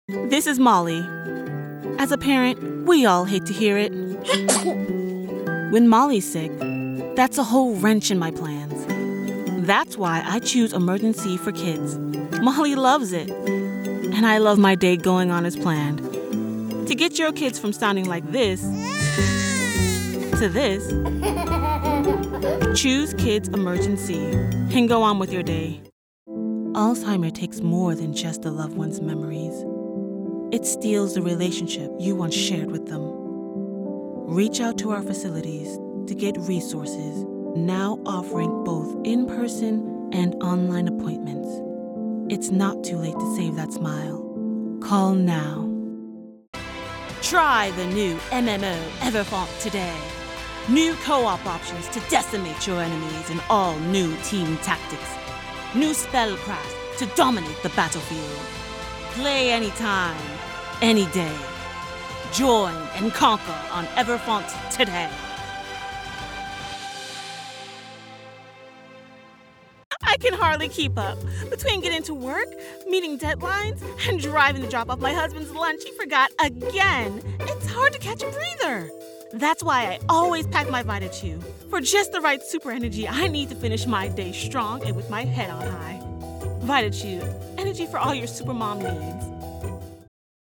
This is Molly. As a parent, we all hate to hear it. When Molly's sick, that's a whole wrench in my plans. That's why I choose Emergen-C for kids. Molly loves it. And I love my day going on as planned. To get your kids from sounding like this to this, choose Kids Emergen-C and go on with your day. Alzheimer's takes more than just a loved one's memories. It steals the relationship you once shared with them. Reach out to our facilities to get resources, now offering both in-person and online appointments. It's not too late to save that smile. Call now. Try the new MMO Everfont today. New co-op options to decimate your enemies in all new team tactics. New spellcraft to dominate the battlefield. Play anytime, any day. Join and conquer on Everfont today. I can hardly keep up. Between getting to work, meeting deadlines, and driving to drop off my husband's lunch he forgot again, it's hard to catch a breather. That's why I always pack my VitaChew. For just the right super energy I need to finish my day strong and with my head on high. VitaChew, energy for all your supermom needs.